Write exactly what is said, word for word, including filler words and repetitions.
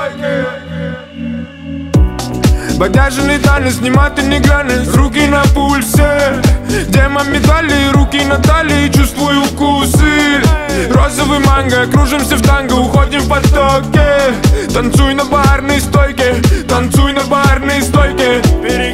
Бодяжный танец, снимать и не глянешь. Руки на пульсе, где мои медали, руки на талии, чувствую укусы. Розовый манго, кружимся в танго, уходим в потоке. Танцуй на барной стойке, танцуй на барной стойке.